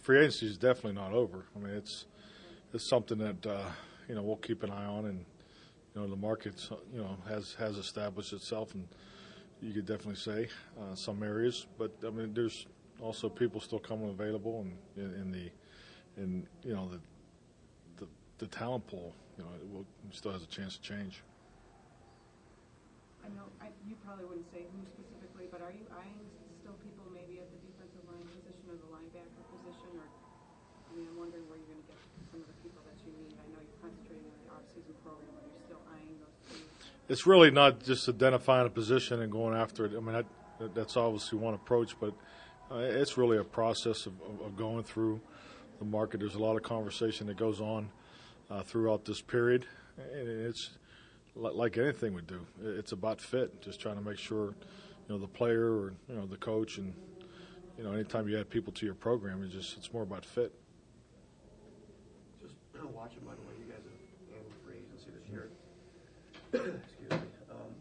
free agency is definitely not over. I mean, it's something that we'll keep an eye on, and the market has established itself, and you could definitely say some areas, but I mean, there's also people still coming available, and in the talent pool, it still has a chance to change. I know you probably wouldn't say who specifically, but are you eyeing still people maybe at the defensive line position or the linebacker position? Or, I mean, I'm wondering where you're going to get some of the people that you need. I know you're concentrating on the off-season program, but you're still eyeing those things. It's really not just identifying a position and going after it. I mean, that's obviously one approach, but it's really a process of going through the market. There's a lot of conversation that goes on throughout this period, and it's like anything we do. It's about fit, just trying to make sure, the player or, the coach, and, anytime you add people to your program, it's more about fit. Just watching, by the way, you guys have handled free agency this year. Excuse me.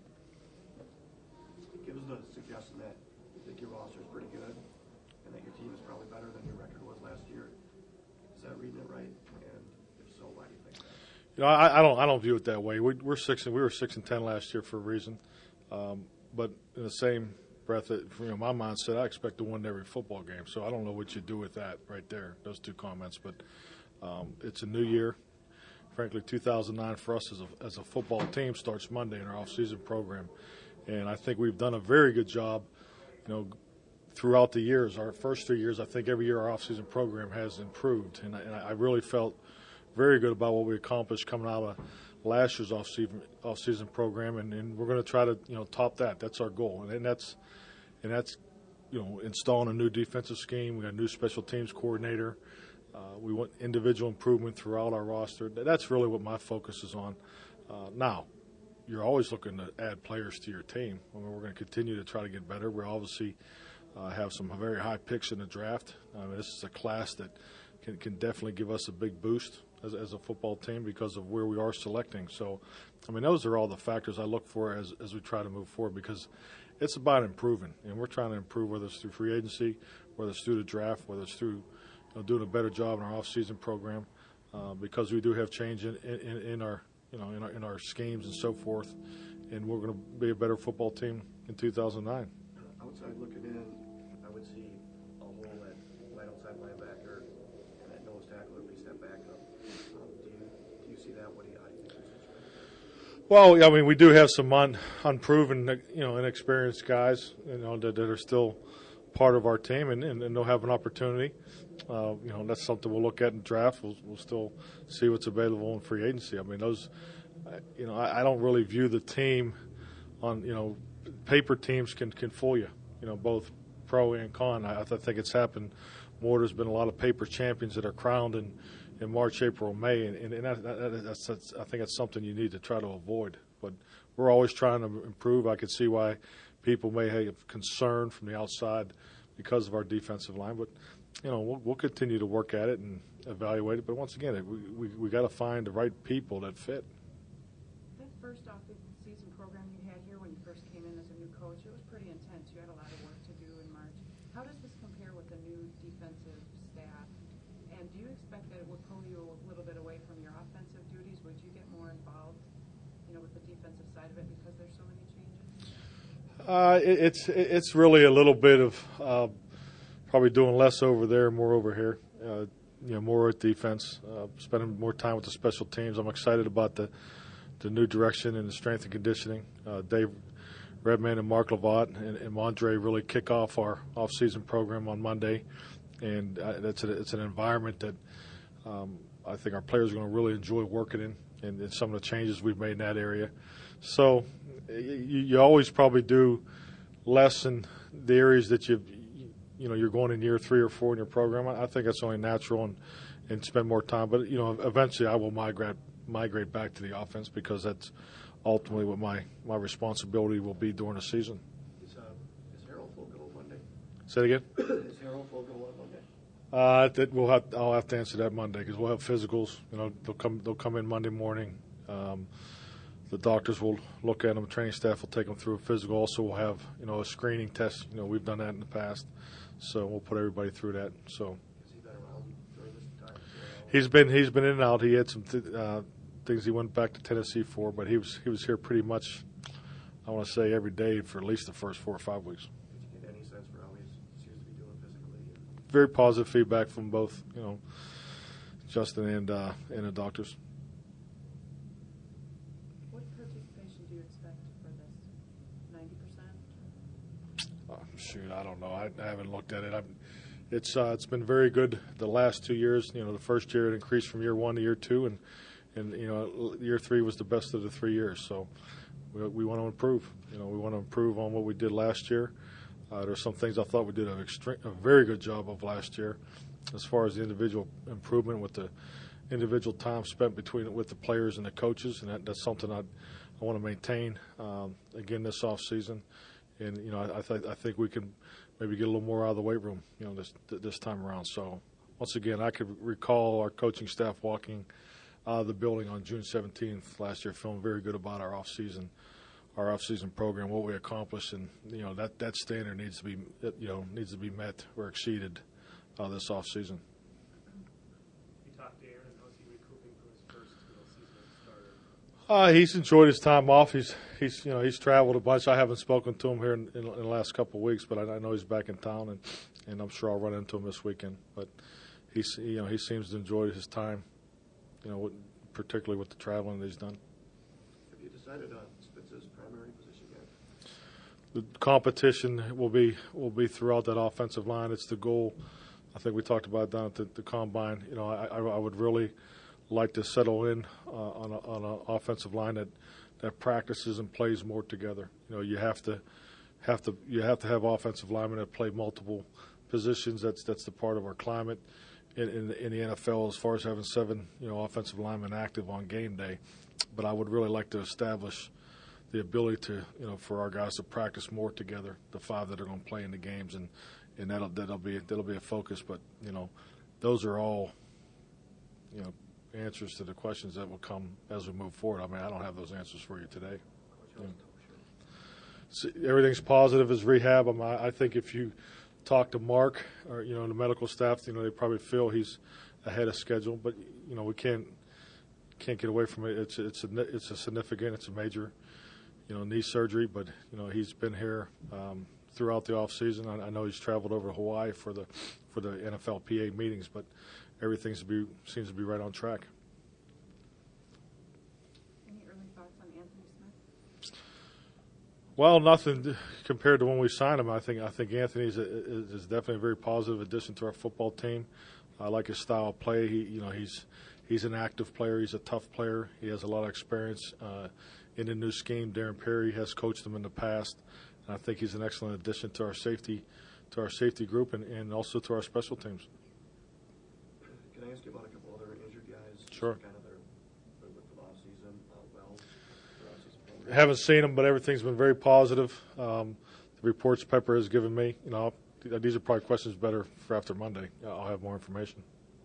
Give us the suggestion that you think your roster is pretty good and that your team is probably better than your record was last year. Is that reading it right? And if so, why do you think that? I don't view it that way. We were 6-10 last year for a reason, but in the same breath, my mindset, I expect to win every football game. So I don't know what you do with that right there, those two comments. But it's a new year. Frankly, 2009 for us as a football team starts Monday in our off-season program, and I think we've done a very good job, throughout the years. Our first 3 years, I think every year our off-season program has improved, and I really felt very good about what we accomplished coming out of last year's off-season program, and we're going to try to top that. That's our goal, and that's installing a new defensive scheme. We got a new special teams coordinator. We want individual improvement throughout our roster. That's really what my focus is on. Now, you're always looking to add players to your team. I mean, we're going to continue to try to get better. We obviously have some very high picks in the draft. This is a class that can definitely give us a big boost as a football team because of where we are selecting. So, I mean, those are all the factors I look for as we try to move forward, because it's about improving, and we're trying to improve, whether it's through free agency, whether it's through the draft, whether it's through doing a better job in our off-season program, because we do have change in our schemes and so forth, and we're going to be a better football team in 2009. Outside looking in, I would see a hole at right outside linebacker and at nose tackle, at least that backup. Do you see that? How do you think this is? Well, I mean, we do have some unproven, inexperienced guys, that are still part of our team, and they'll have an opportunity. That's something we'll look at in the draft. We'll still see what's available in free agency. I mean, those, I don't really view the team on, paper teams can fool you, both pro and con. I think it's happened more. There's been a lot of paper champions that are crowned in March, April, May, and I think that's something you need to try to avoid. But we're always trying to improve. I could see why people may have concern from the outside because of our defensive line, but we'll continue to work at it and evaluate it. But once again, we got to find the right people that fit. That first off-season program you had here when you first came in as a new coach, it was pretty intense. You had a lot of work to do in March. How does this compare with the new defensive staff? And do you expect that it would pull you a little bit away from your offensive duties? Would you get more involved, with the defensive side of it because there's so many changes? It's really a little bit of probably doing less over there, more over here. More at defense, spending more time with the special teams. I'm excited about the new direction and the strength and conditioning. Dave Redman and Mark Lovat and Mondre really kick off our off-season program on Monday, and it's an environment that I think our players are going to really enjoy working in, and some of the changes we've made in that area. So you always probably do less in the areas that you're going in year 3 or 4 in your program. I think that's only natural and spend more time. But, eventually I will migrate back to the offense because that's ultimately what my responsibility will be during the season. Is Harold full go Monday? Say it again? Is Harold full go on Monday? I'll have to answer that Monday because we'll have physicals. They'll come in Monday morning. The doctors will look at them. The training staff will take them through a physical. Also, we'll have a screening test. We've done that in the past, so we'll put everybody through that. So. Has he been around He's been in and out. He had some things he went back to Tennessee for, but he was here pretty much, I want to say, every day for at least the first 4 or 5 weeks. Did you get any sense for how he seems to be doing physically? Very positive feedback from both, Justin and the doctors. What participation do you expect for this? 90%? Shoot, I don't know. I haven't looked at it. It's been very good the last 2 years. The first year it increased from year 1 to year 2, and year 3 was the best of the 3 years. So we want to improve. We want to improve on what we did last year. There's some things I thought we did a very good job of last year, as far as the individual improvement with the individual time spent with the players and the coaches, and that's something I want to maintain again this off season. And I think we can maybe get a little more out of the weight room, this time around. So once again, I could recall our coaching staff walking out of the building on June 17th last year, feeling very good about our off season program, what we accomplished, and that standard needs to be met or exceeded this off season. You talked to Aaron. How's he recouping from his first season starter? He's enjoyed his time off. He's traveled a bunch. I haven't spoken to him here in the last couple of weeks, but I know he's back in town, and I'm sure I'll run into him this weekend. But he seems to enjoy his time, particularly with the traveling that he's done. Have you decided on Spitz's primary position yet? The competition will be throughout that offensive line. It's the goal. I think we talked about it down at the combine. I would really like to settle in on an offensive line that practices and plays more together. You have to have offensive linemen that play multiple positions. That's the part of our climate in the NFL, as far as having 7 offensive linemen active on game day. But I would really like to establish the ability to for our guys to practice more together, the 5 that are going to play in the games, and that'll be a focus. But those are all answers to the questions that will come as we move forward. I don't have those answers for you today. So everything's positive as rehab. I think if you talk to Mark or the medical staff, they probably feel he's ahead of schedule. But we can't get away from it. It's a significant, it's a major knee surgery. But he's been here throughout the off season. I know he's traveled over to Hawaii for the NFLPA meetings, but everything seems to be right on track. Any early thoughts on Anthony Smith? Well, nothing compared to when we signed him. I think Anthony is definitely a very positive addition to our football team. I like his style of play. He's an active player. He's a tough player. He has a lot of experience in the new scheme. Darren Perry has coached him in the past, and I think he's an excellent addition to our safety group and also to our special teams. Can I ask you about a couple other injured guys? Sure. Kind of their with the off season, their off-season program. Haven't seen them, but everything's been very positive. The reports Pepper has given me, these are probably questions better for after Monday. I'll have more information.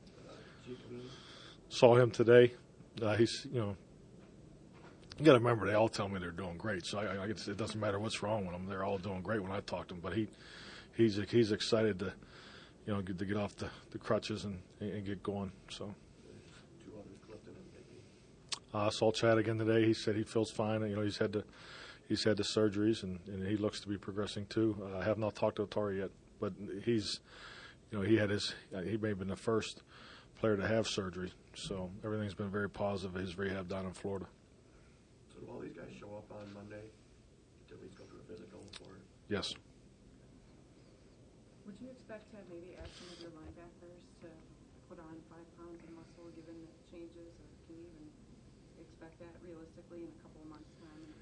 Saw him today. He's, you got to remember, they all tell me they're doing great. So I guess it doesn't matter what's wrong with them. They're all doing great when I talk to them. But he's excited to, to get off the crutches and get going. So. 2 others, Clifton and Mickey. I saw Chad again today. He said he feels fine. He's had the surgeries and he looks to be progressing too. I have not talked to Atari yet, but he's, he may have been the first player to have surgery. So everything's been very positive. His rehab down in Florida. So do all these guys show up on Monday to at least go through a physical? Or? Yes. Would you expect to maybe ask some of your linebackers to put on 5 pounds of muscle given the changes, or can you even expect that realistically in a couple of months' time in the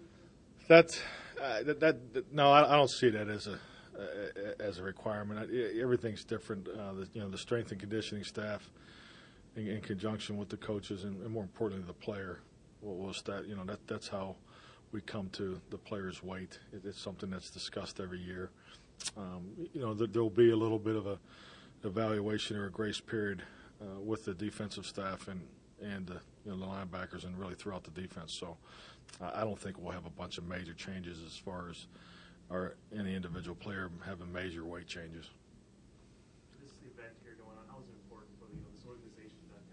offseason? No, I don't see that as a requirement. Everything's different. The strength and conditioning staff, in conjunction with the coaches and more importantly the player, that's how we come to the player's weight. It's something that's discussed every year. There'll be a little bit of a evaluation or a grace period with the defensive staff and the linebackers and really throughout the defense. So I don't think we'll have a bunch of major changes as far as any individual player having major weight changes. This event here going on, how is it important for this organization to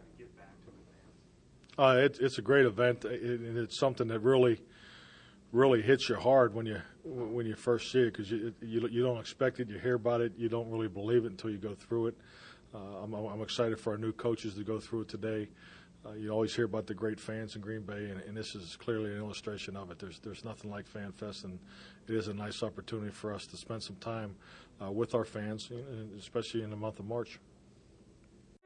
It's a great event, and it's something that really hits you hard when you first see it, because you don't expect it, you hear about it, you don't really believe it until you go through it. I'm excited for our new coaches to go through it today. You always hear about the great fans in Green Bay, and this is clearly an illustration of it. There's nothing like Fan Fest, and it is a nice opportunity for us to spend some time with our fans, especially in the month of March.